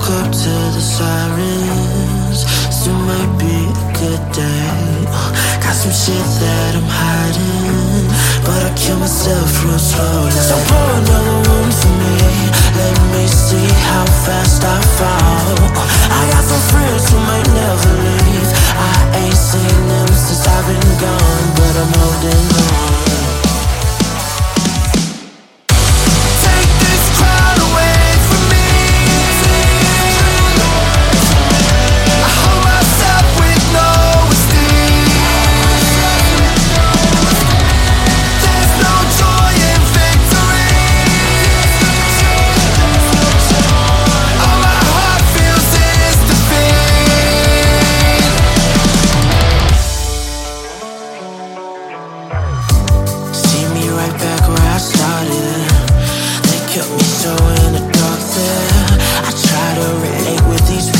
up to the sirens. Still might be a good day. Got some shit that I'm hiding, but I kill myself real slowly. So pour another one for me. Let me see how fast I fall. I got some friends who might never leave. I ain't seen them since I've been gone, but I'm holding on. Back where I started, they kept me so in the dark there. I try to relate with these